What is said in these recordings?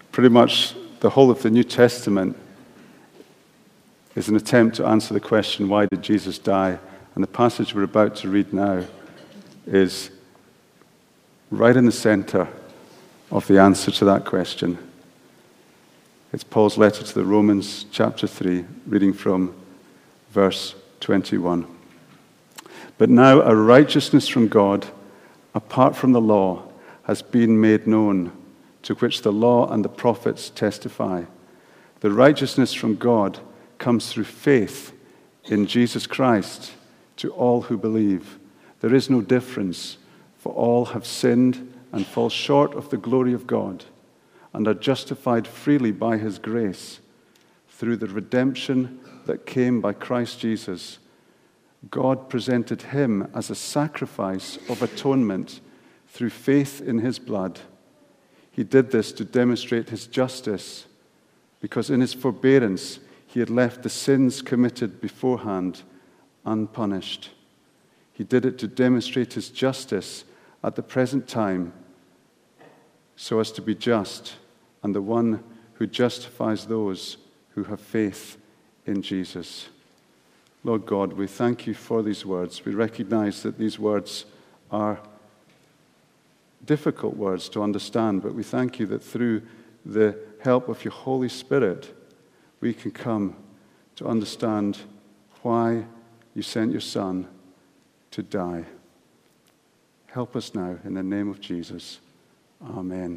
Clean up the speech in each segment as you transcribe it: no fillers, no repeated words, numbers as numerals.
Pretty much the whole of the New Testament is an attempt to answer the question, why did Jesus die? And the passage we're about to read now is right in the center of the answer to that question. It's Paul's letter to the Romans, chapter 3, reading from verse 21. But now a righteousness from God, apart from the law, has been made known, to which the law and the prophets testify. The righteousness from God comes through faith in Jesus Christ to all who believe. There is no difference, for all have sinned and fall short of the glory of God, and are justified freely by his grace through the redemption that came by Christ Jesus. God presented him as a sacrifice of atonement through faith in his blood. He did this to demonstrate his justice, because in his forbearance he had left the sins committed beforehand unpunished. He did it to demonstrate his justice at the present time, so as to be just and the one who justifies those who have faith in Jesus. Lord God, we thank you for these words. We recognize that these words are difficult words to understand, but we thank you that through the help of your Holy Spirit, we can come to understand why you sent your Son to die. Help us now in the name of Jesus. Amen.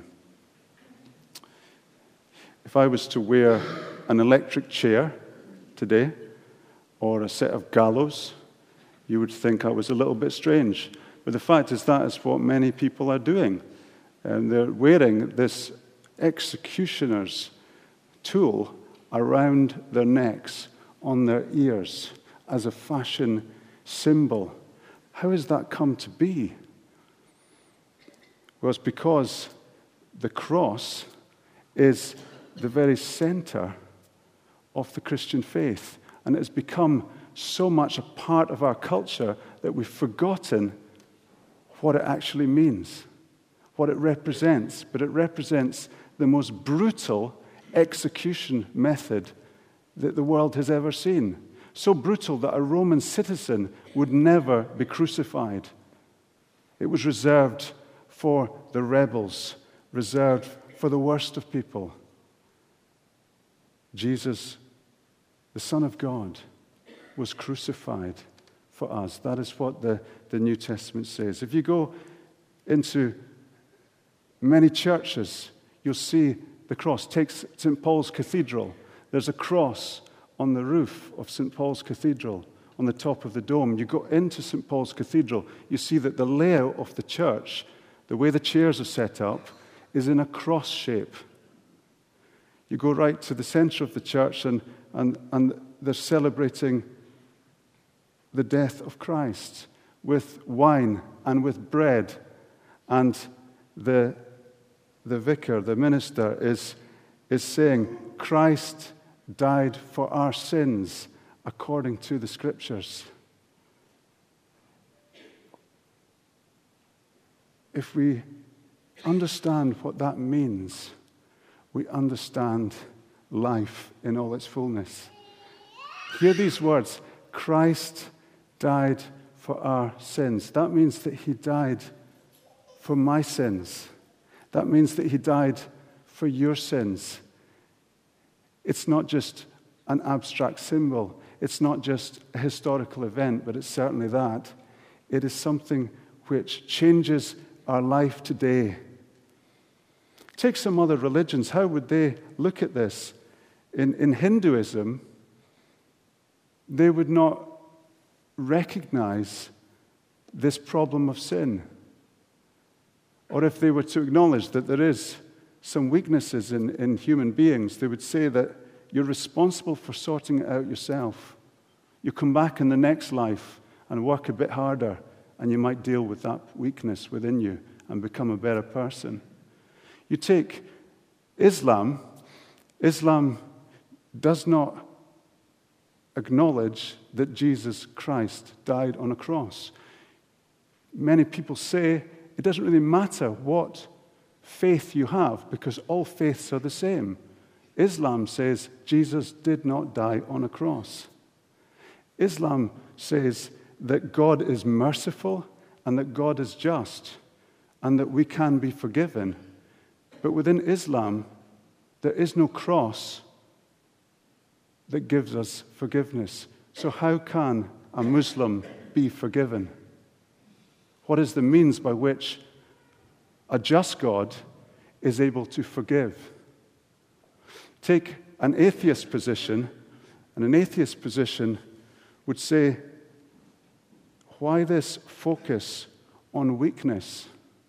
If I was to wear an electric chair today, or a set of gallows, you would think I was a little bit strange. But the fact is that is what many people are doing. And they're wearing this executioner's tool around their necks, on their ears, as a fashion symbol. How has that come to be? Well, it's because the cross is the very center of the Christian faith. And it has become so much a part of our culture that we've forgotten what it actually means, what it represents. But it represents the most brutal execution method that the world has ever seen. So brutal that a Roman citizen would never be crucified. It was reserved for the rebels, reserved for the worst of people. Jesus, the Son of God, was crucified for us. That is what the New Testament says. If you go into many churches, you'll see the cross. Take St. Paul's Cathedral. There's a cross on the roof of St. Paul's Cathedral, on the top of the dome. You go into St. Paul's Cathedral, you see that the layout of the church, the way the chairs are set up, is in a cross shape. You go right to the center of the church and they're celebrating the death of Christ with wine and with bread. And the vicar, the minister, is saying, Christ died for our sins according to the Scriptures. If we understand what that means, we understand life in all its fullness. Hear these words, Christ died for our sins. That means that he died for my sins. That means that he died for your sins. It's not just an abstract symbol. It's not just a historical event, but it's certainly that. It is something which changes our life today. Take some other religions. How would they look at this? In Hinduism, they would not recognize this problem of sin. Or if they were to acknowledge that there is some weaknesses in human beings, they would say that you're responsible for sorting it out yourself. You come back in the next life and work a bit harder, and you might deal with that weakness within you and become a better person. You take Islam. Islam does not acknowledge that Jesus Christ died on a cross. Many people say it doesn't really matter what faith you have, because all faiths are the same. Islam says Jesus did not die on a cross. Islam says that God is merciful and that God is just and that we can be forgiven. But within Islam, there is no cross that gives us forgiveness. So how can a Muslim be forgiven? What is the means by which a just God is able to forgive? Take an atheist position, and an atheist position would say, why this focus on weakness?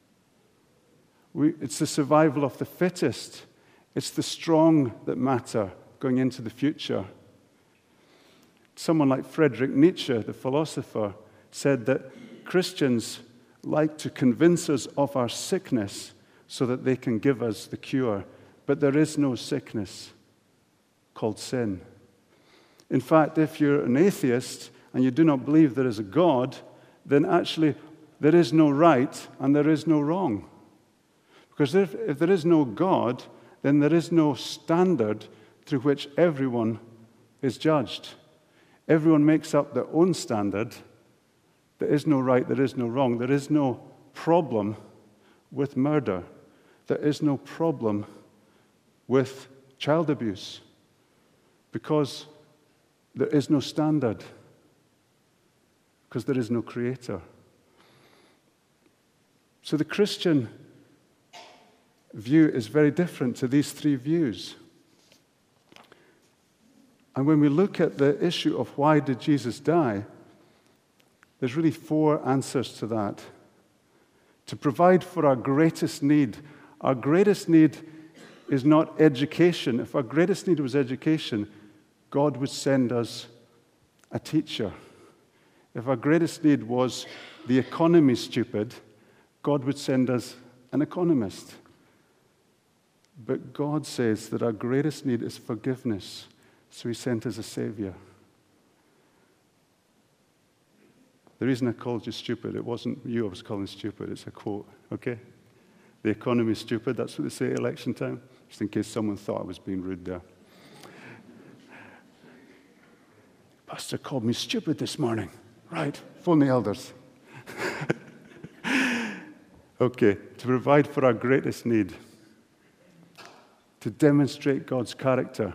It's the survival of the fittest. It's the strong that matter going into the future. Someone like Friedrich Nietzsche, the philosopher, said that Christians like to convince us of our sickness so that they can give us the cure. But there is no sickness called sin. In fact, if you're an atheist and you do not believe there is a God, then actually there is no right and there is no wrong. Because if there is no God, then there is no standard through which everyone is judged. Everyone makes up their own standard. There is no right, there is no wrong. There is no problem with murder. There is no problem with child abuse. Because there is no standard. Because there is no creator. So the Christian view is very different to these three views. And when we look at the issue of why did Jesus die, there's really four answers to that. To provide for our greatest need. Our greatest need is not education. If our greatest need was education, God would send us a teacher. If our greatest need was the economy stupid, God would send us an economist. But God says that our greatest need is forgiveness, so he sent us a Savior. The reason I called you stupid, it wasn't you I was calling stupid, it's a quote, okay? The economy is stupid, that's what they say at election time, just in case someone thought I was being rude there. Pastor called me stupid this morning. Right, phone the elders. Okay, to provide for our greatest need, to demonstrate God's character,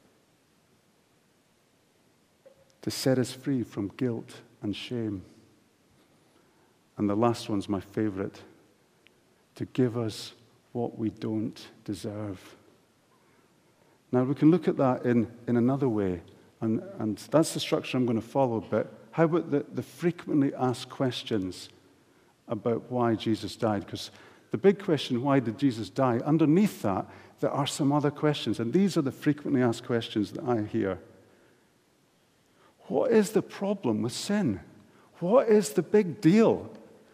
to set us free from guilt and shame. And the last one's my favorite, to give us what we don't deserve. Now, we can look at that in another way, and that's the structure I'm going to follow, but how about the frequently asked questions about why Jesus died? Because the big question, why did Jesus die? Underneath that, there are some other questions, and these are the frequently asked questions that I hear. What is the problem with sin? What is the big deal?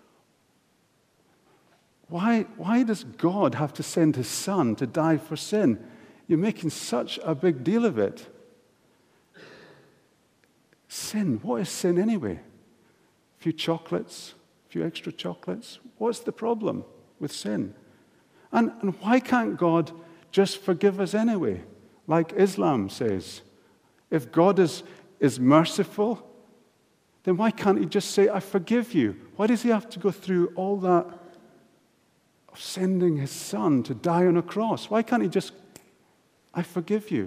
Why does God have to send his son to die for sin? You're making such a big deal of it. Sin, what is sin anyway? A few chocolates, a few extra chocolates. What's the problem with sin? And why can't God just forgive us anyway? Like Islam says. If God is merciful, then why can't he just say, I forgive you? Why does he have to go through all that of sending his son to die on a cross? Why can't he just, I forgive you?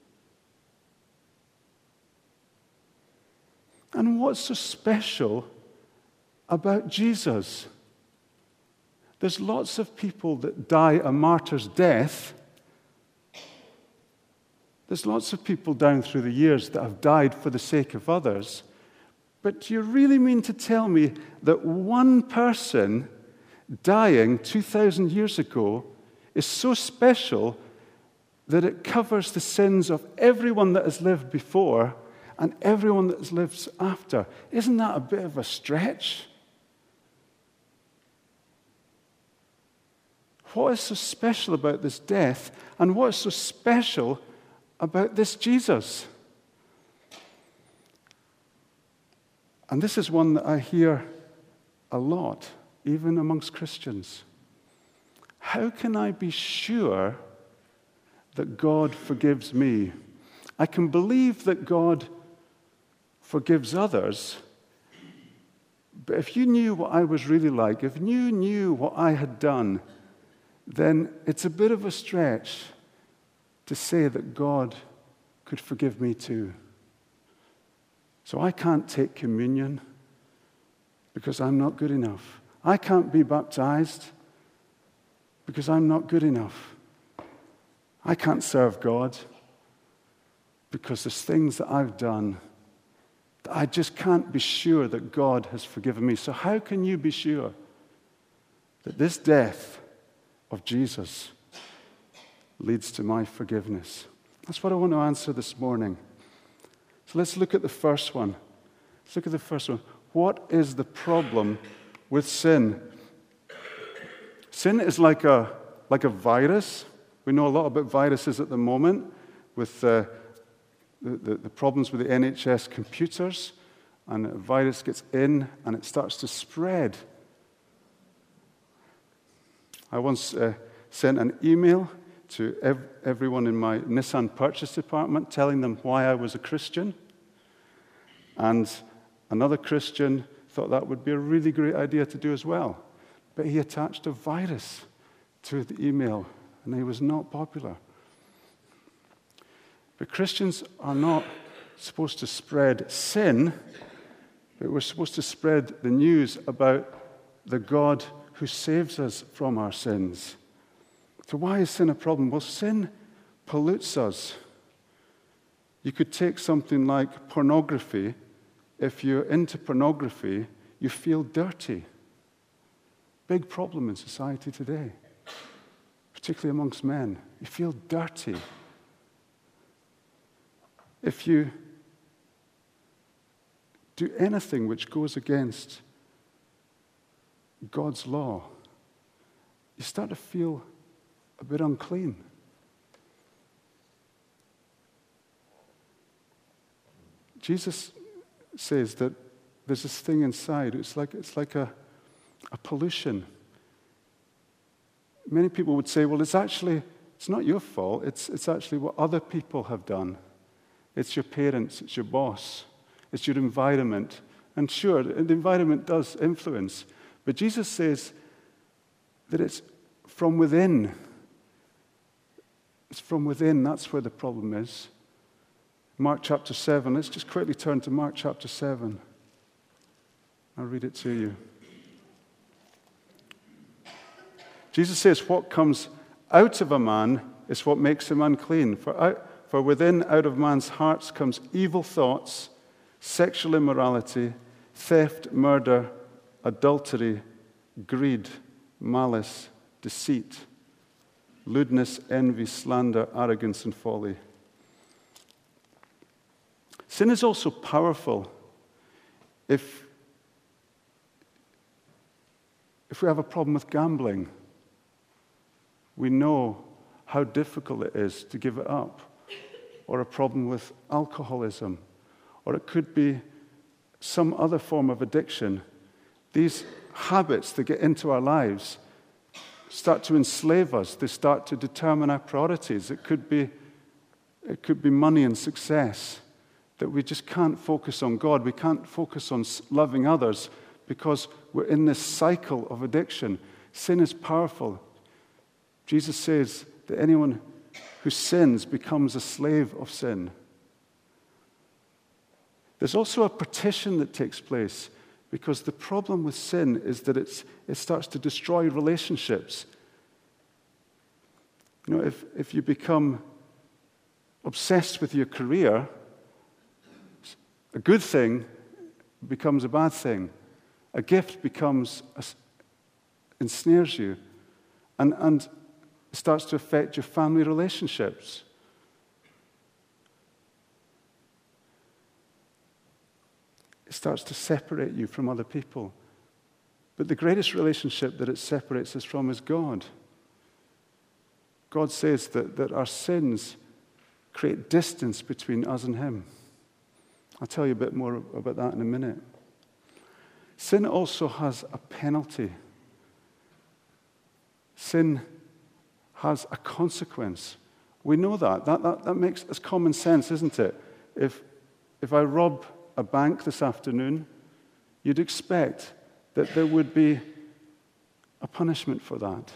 And what's so special about Jesus? There's lots of people that die a martyr's death. There's lots of people down through the years that have died for the sake of others. But do you really mean to tell me that one person dying 2,000 years ago is so special that it covers the sins of everyone that has lived before and everyone that lives after? Isn't that a bit of a stretch? What is so special about this death, and what is so special about this Jesus? And this is one that I hear a lot, even amongst Christians. how can I be sure that God forgives me? I can believe that God forgives others, but if you knew what I was really like, if you knew what I had done, then it's a bit of a stretch to say that God could forgive me too. So I can't take communion because I'm not good enough. I can't be baptized because I'm not good enough. I can't serve God because there's things that I've done that I just can't be sure that God has forgiven me. So how can you be sure that this death of Jesus leads to my forgiveness? That's what I want to answer this morning. So let's look at the first one. Let's look at the first one. What is the problem with sin? Sin is like a virus. We know a lot about viruses at the moment with the problems with the NHS computers. And a virus gets in and it starts to spread. I once sent an email to everyone in my Nissan purchase department telling them why I was a Christian. And another Christian thought that would be a really great idea to do as well. But he attached a virus to the email, and he was not popular. But Christians are not supposed to spread sin, but we're supposed to spread the news about the God who saves us from our sins. So why is sin a problem? Well, sin pollutes us. You could take something like pornography. If you're into pornography, you feel dirty. Big problem in society today, particularly amongst men. You feel dirty. If you do anything which goes against God's law, you start to feel a bit unclean. Jesus says that there's this thing inside. It's like a pollution. Many people would say, well, it's not your fault. It's actually what other people have done. It's your parents, it's your boss, it's your environment. And sure, the environment does influence. But Jesus says that it's from within. It's from within. That's where the problem is. Mark chapter 7. Let's just quickly turn to Mark chapter 7. I'll read it to you. Jesus says, what comes out of a man is what makes him unclean. For within, out of man's hearts comes evil thoughts, sexual immorality, theft, murder, adultery, greed, malice, deceit, lewdness, envy, slander, arrogance, and folly. Sin is also powerful if we have a problem with gambling. We know how difficult it is to give it up. Or a problem with alcoholism. Or it could be some other form of addiction. These habits that get into our lives start to enslave us. They start to determine our priorities. It could be money and success. That we just can't focus on God. We can't focus on loving others because we're in this cycle of addiction. Sin is powerful. Jesus says that anyone who sins becomes a slave of sin. There's also a partition that takes place because the problem with sin is that it starts to destroy relationships. You know, if you become obsessed with your career, a good thing becomes a bad thing. A gift ensnares you and starts to affect your family relationships. It starts to separate you from other people. But the greatest relationship that it separates us from is God. God says that our sins create distance between us and Him. I'll tell you a bit more about that in a minute. Sin also has a penalty. Sin has a consequence. We know that. That makes it's common sense, isn't it? If I rob a bank this afternoon, you'd expect that there would be a punishment for that.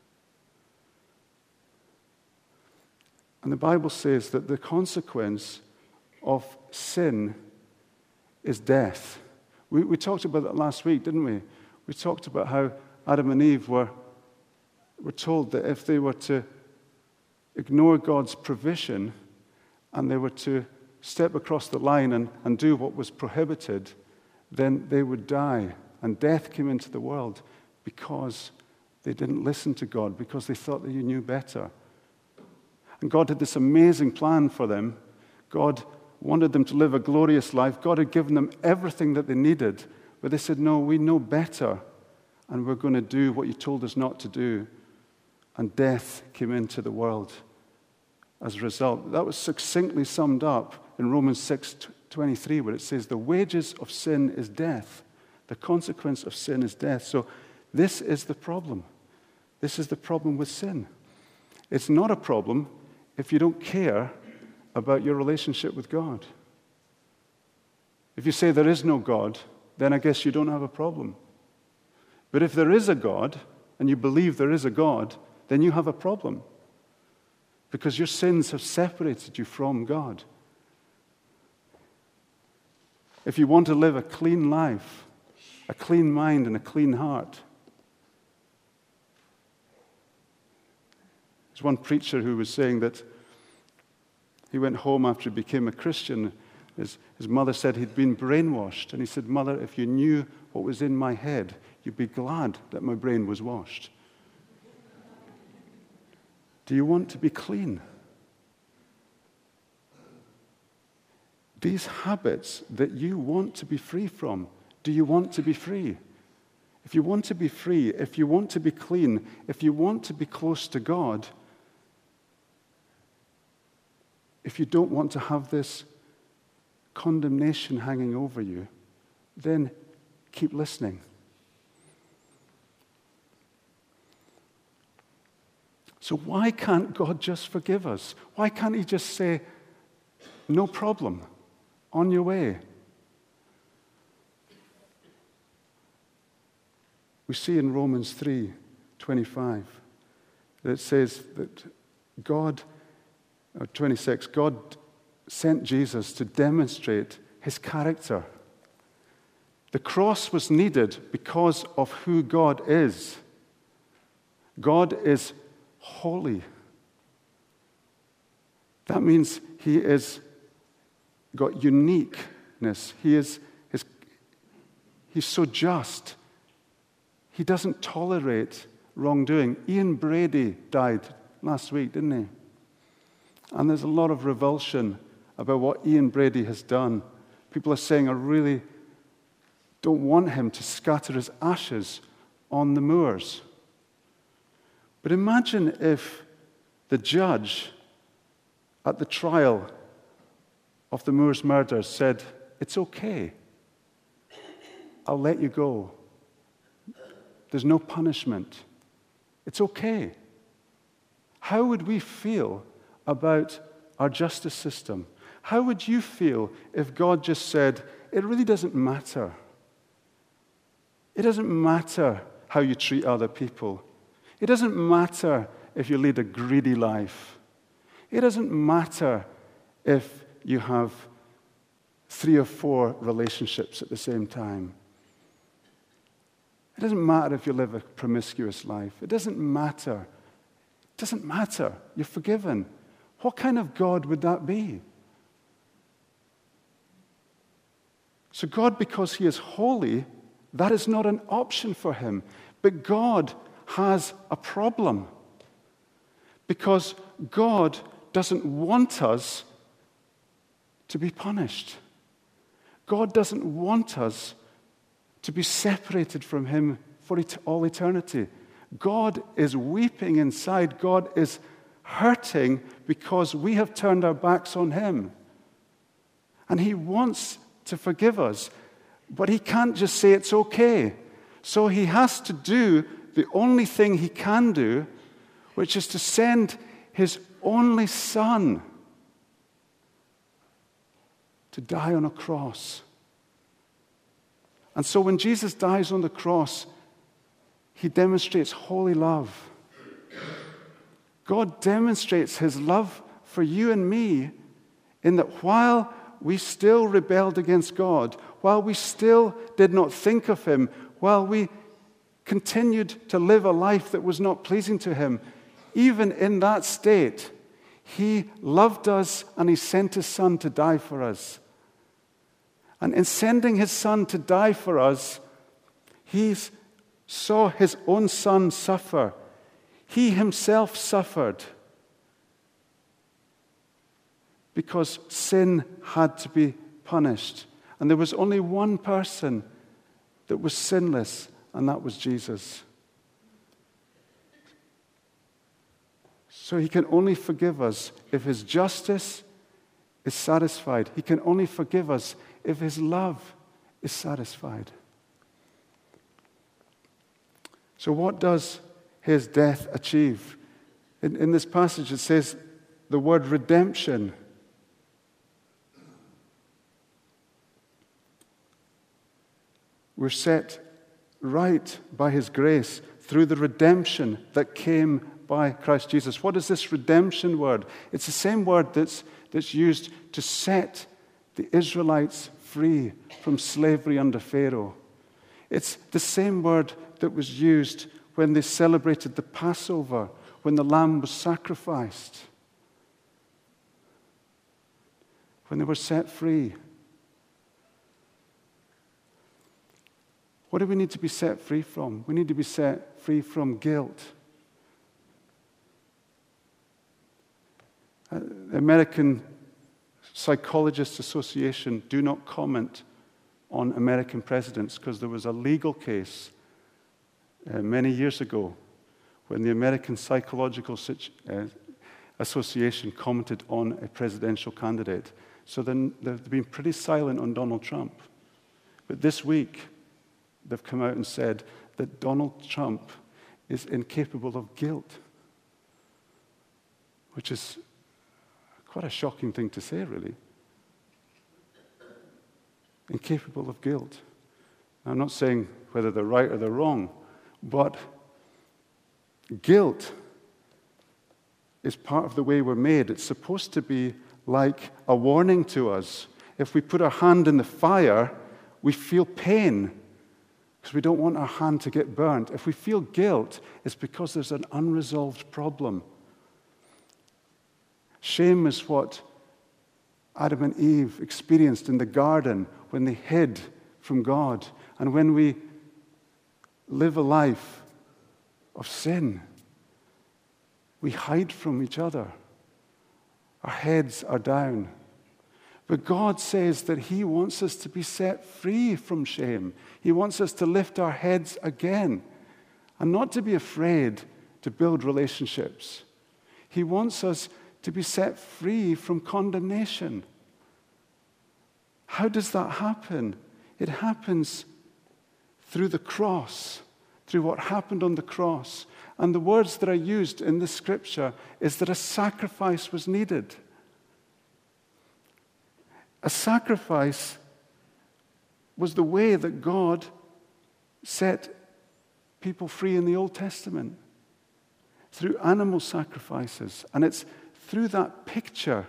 And the Bible says that the consequence of sin is death. We talked about that last week, didn't we? We talked about how Adam and Eve were told that if they were to ignore God's provision and they were to step across the line and do what was prohibited, then they would die. And death came into the world because they didn't listen to God, because they thought that He knew better. And God had this amazing plan for them. God wanted them to live a glorious life. God had given them everything that they needed. But they said, no, we know better, and we're going to do what you told us not to do. And death came into the world as a result. That was succinctly summed up in Romans 6:23, where it says, the wages of sin is death. The consequence of sin is death. So this is the problem. This is the problem with sin. It's not a problem if you don't care about your relationship with God. If you say there is no God, then I guess you don't have a problem. But if there is a God, and you believe there is a God, then you have a problem. Because your sins have separated you from God. If you want to live a clean life, a clean mind and a clean heart. There's one preacher who was saying that he went home after he became a Christian. His mother said he'd been brainwashed. And he said, Mother, if you knew what was in my head, you'd be glad that my brain was washed. Do you want to be clean? These habits that you want to be free from, do you want to be free? If you want to be free, if you want to be clean, if you want to be close to God, if you don't want to have this condemnation hanging over you, then keep listening. So why can't God just forgive us? Why can't He just say, no problem, on your way? We see in Romans 3:25 that it says that God, 26, God sent Jesus to demonstrate His character. The cross was needed because of who God is. God is holy. That means He is got uniqueness. He's so just. He doesn't tolerate wrongdoing. Ian Brady died last week, didn't he? And there's a lot of revulsion about what Ian Brady has done. People are saying, I really don't want him to scatter his ashes on the moors. But imagine if the judge at the trial of the Moors murder said, it's okay. I'll let you go. There's no punishment. It's okay. How would we feel about our justice system? How would you feel if God just said, it really doesn't matter. It doesn't matter how you treat other people. It doesn't matter if you lead a greedy life. It doesn't matter if you have 3 or 4 relationships at the same time. It doesn't matter if you live a promiscuous life. It doesn't matter. It doesn't matter. You're forgiven. What kind of God would that be? So God, because He is holy, that is not an option for Him. But God has a problem. Because God doesn't want us to be punished. God doesn't want us to be separated from Him for all eternity. God is weeping inside. God is hurting because we have turned our backs on Him. And He wants to forgive us, but He can't just say it's okay. So He has to do the only thing He can do, which is to send his only Son to die on a cross. And so when Jesus dies on the cross, he demonstrates holy love. God demonstrates his love for you and me in that while we still rebelled against God, while we still did not think of him, while we continued to live a life that was not pleasing to him, even in that state, he loved us and he sent his Son to die for us. And in sending his Son to die for us, he saw his own Son suffer. He himself suffered because sin had to be punished. And there was only one person that was sinless, and that was Jesus. So he can only forgive us if his justice is satisfied. He can only forgive us if his love is satisfied. So what does his death achieve? In this passage it says the word redemption. We're set right by his grace through the redemption that came by Christ Jesus. What is this redemption word? It's the same word that's used to set the Israelites free from slavery under Pharaoh. It's the same word that was used when they celebrated the Passover, when the lamb was sacrificed, when they were set free. What do we need to be set free from? We need to be set free from guilt. The American Psychologists Association do not comment on American presidents because there was a legal case many years ago when the American Psychological Association commented on a presidential candidate. So then they've been pretty silent on Donald Trump. But this week, they've come out and said that Donald Trump is incapable of guilt, which is quite a shocking thing to say, really. Incapable of guilt. I'm not saying whether they're right or they're wrong, but guilt is part of the way we're made. It's supposed to be like a warning to us. If we put our hand in the fire, we feel pain because we don't want our hand to get burnt. If we feel guilt, it's because there's an unresolved problem. Shame is what Adam and Eve experienced in the garden when they hid from God. And when we live a life of sin, we hide from each other. Our heads are down. But God says that he wants us to be set free from shame. He wants us to lift our heads again and not to be afraid to build relationships. He wants us to be set free from condemnation. How does that happen? It happens through the cross, through what happened on the cross. And the words that are used in the scripture is that a sacrifice was needed. A sacrifice was the way that God set people free in the Old Testament, through animal sacrifices. And it's through that picture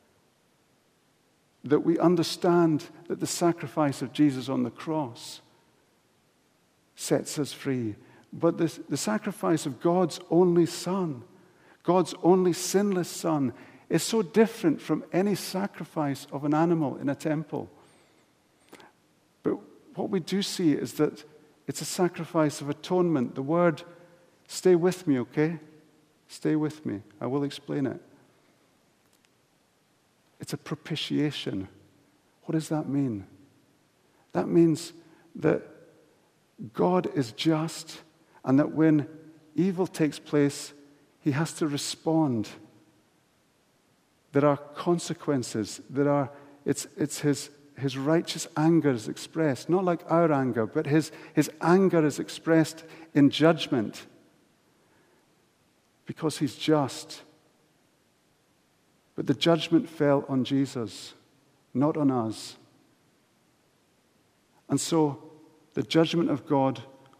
that we understand that the sacrifice of Jesus on the cross sets us free. But the sacrifice of God's only Son, God's only sinless Son, is so different from any sacrifice of an animal in a temple. But what we do see is that it's a sacrifice of atonement. The word, stay with me, okay? Stay with me. I will explain it. It's a propitiation. What does that mean? That means that God is just, and that when evil takes place, he has to respond. There are consequences. It's his righteous anger is expressed, not like our anger, but his anger is expressed in judgment. because he's just. But the judgment fell on Jesus, not on us. And so the judgment of God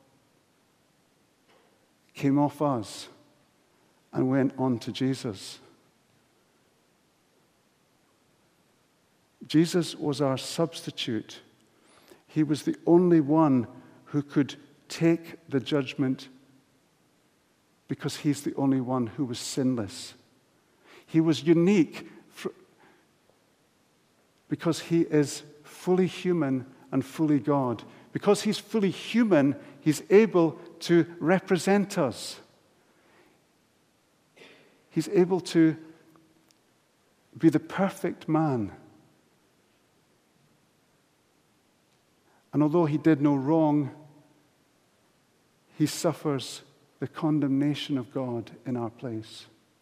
came off us and went on to Jesus. Jesus was our substitute. He was the only one who could take the judgment because he's the only one who was sinless. He was unique because he is fully human and fully God. Because he's fully human, he's able to represent us. He's able to be the perfect man. And although he did no wrong, he suffers the condemnation of God in our place.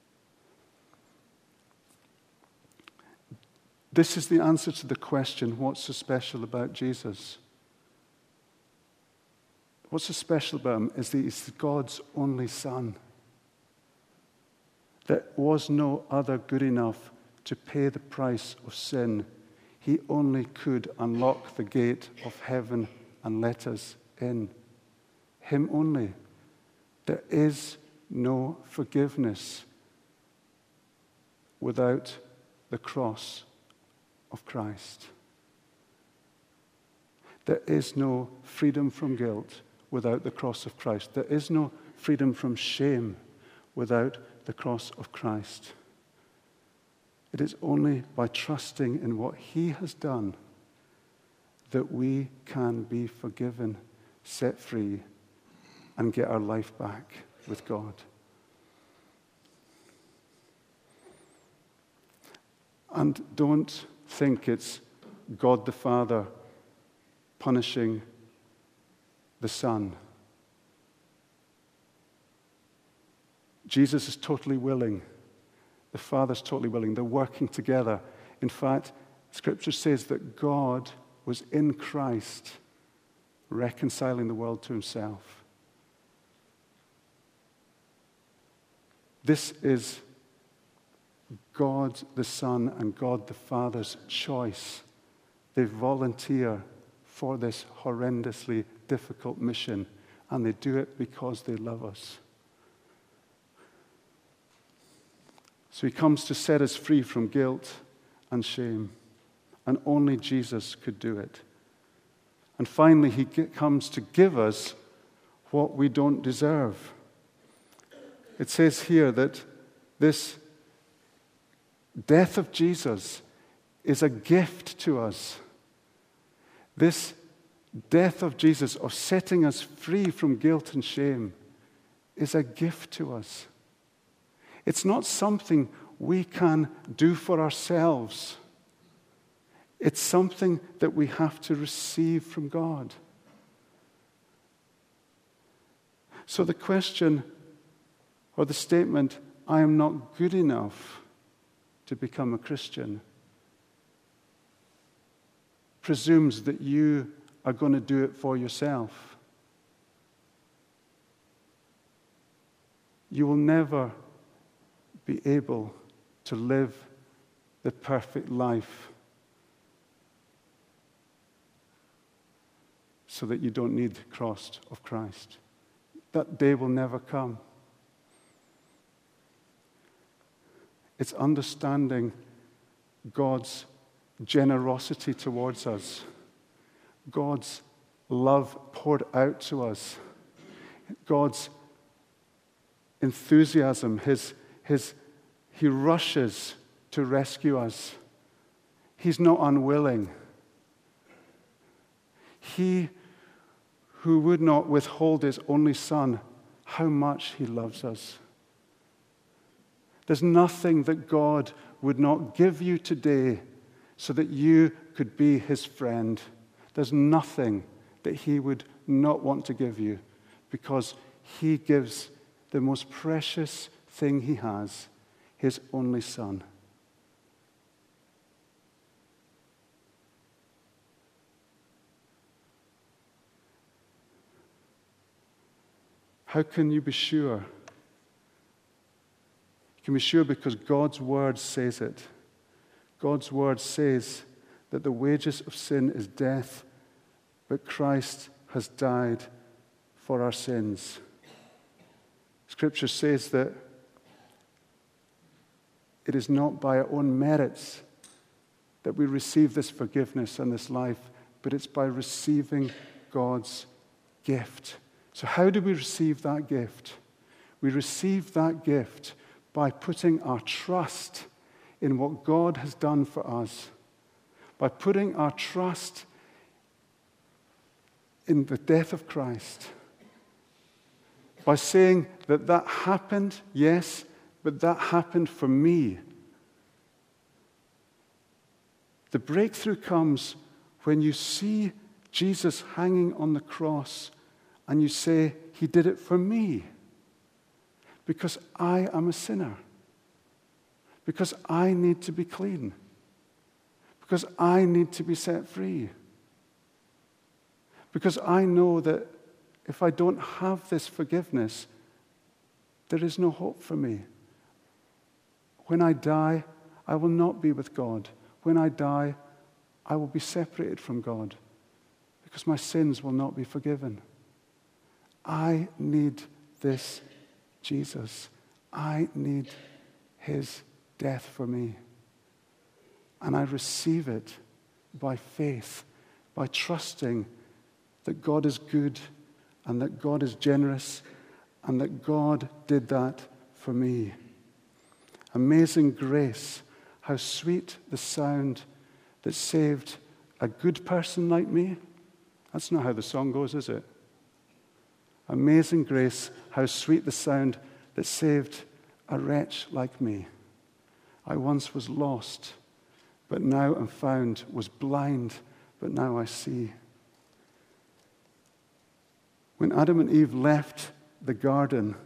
This is the answer to the question, what's so special about Jesus? What's so special about him is that he's God's only Son. There was no other good enough to pay the price of sin. He only could unlock the gate of heaven and let us in. Him only. There is no forgiveness without the cross of Christ. There is no freedom from guilt without the cross of Christ. There is no freedom from shame without the cross of Christ. It is only by trusting in what he has done that we can be forgiven, set free, and get our life back with God. And don't think it's God the Father punishing the Son. Jesus is totally willing. The Father's totally willing. They're working together. In fact, Scripture says that God was in Christ reconciling the world to himself. This is God the Son and God the Father's choice. They volunteer for this horrendously difficult mission, and they do it because they love us. So he comes to set us free from guilt and shame, and only Jesus could do it. And finally, he comes to give us what we don't deserve. It says here that this death of Jesus is a gift to us. This death of Jesus, of setting us free from guilt and shame, is a gift to us. It's not something we can do for ourselves. It's something that we have to receive from God. So the question or the statement, I am not good enough to become a Christian, presumes that you are going to do it for yourself. You will never be able to live the perfect life so that you don't need the cross of Christ. That day will never come. It's understanding God's generosity towards us, God's love poured out to us, God's enthusiasm, He rushes to rescue us. He's not unwilling. He who would not withhold his only Son, how much he loves us. There's nothing that God would not give you today so that you could be his friend. There's nothing that he would not want to give you because he gives the most precious thing he has, his only Son. How can you be sure can be sure because God's word says it. God's word says that the wages of sin is death, but Christ has died for our sins. Scripture says that it is not by our own merits that we receive this forgiveness and this life, but it's by receiving God's gift. So how do we receive that gift? We receive that gift by putting our trust in what God has done for us, by putting our trust in the death of Christ, by saying that that happened, yes, but that happened for me. The breakthrough comes when you see Jesus hanging on the cross and you say, He did it for me because I am a sinner, because I need to be clean, because I need to be set free, because I know that if I don't have this forgiveness, there is no hope for me. When I die, I will not be with God. When I die, I will be separated from God because my sins will not be forgiven. I need this Jesus. I need His death for me. And I receive it by faith, by trusting that God is good and that God is generous and that God did that for me. Amazing grace, how sweet the sound that saved a good person like me. That's not how the song goes, is it? Amazing grace, how sweet the sound that saved a wretch like me. I once was lost, but now am found, was blind, but now I see. When Adam and Eve left the garden,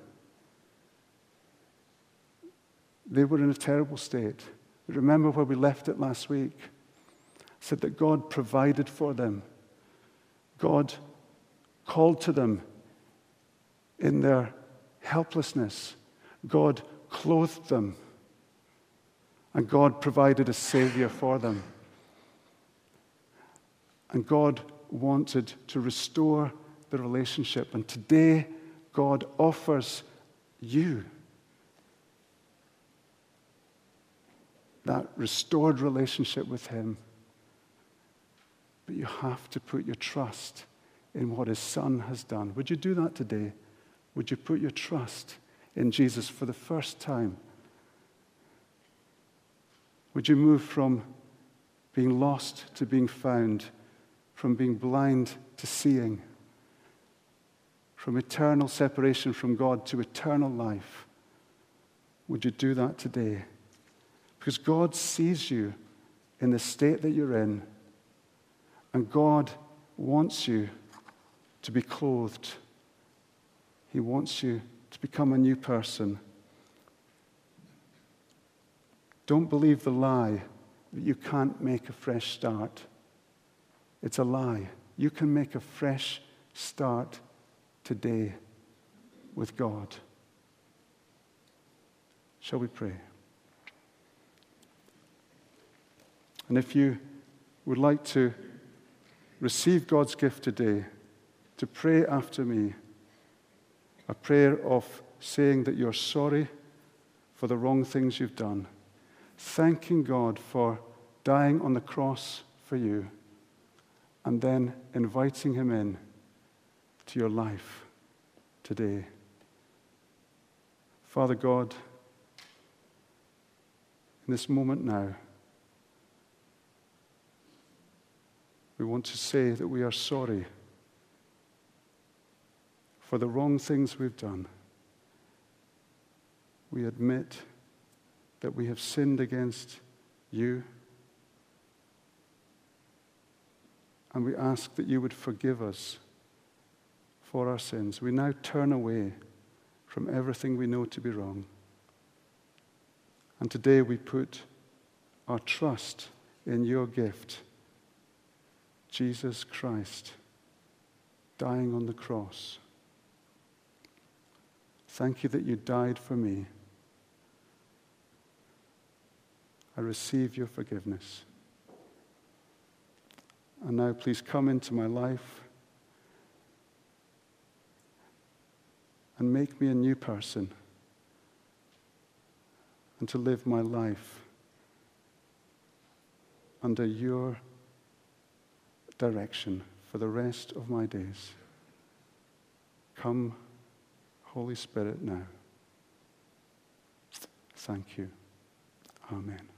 they were in a terrible state. Remember where we left it last week? It said that God provided for them. God called to them in their helplessness. God clothed them. And God provided a Savior for them. And God wanted to restore the relationship. And today, God offers you that restored relationship with Him. But you have to put your trust in what His Son has done. Would you do that today? Would you put your trust in Jesus for the first time? Would you move from being lost to being found, from being blind to seeing, from eternal separation from God to eternal life? Would you do that today? Because God sees you in the state that you're in, and God wants you to be clothed. He wants you to become a new person. Don't believe the lie that you can't make a fresh start. It's a lie. You can make a fresh start today with God. Shall we pray? And if you would like to receive God's gift today, to pray after me, a prayer of saying that you're sorry for the wrong things you've done, thanking God for dying on the cross for you, and then inviting Him in to your life today. Father God, in this moment now, we want to say that we are sorry for the wrong things we've done. We admit that we have sinned against you, and we ask that you would forgive us for our sins. We now turn away from everything we know to be wrong. And today we put our trust in your gift, Jesus Christ, dying on the cross. Thank you that you died for me. I receive your forgiveness. And now please come into my life and make me a new person, and to live my life under your direction for the rest of my days. Come, Holy Spirit, now. Thank you. Amen.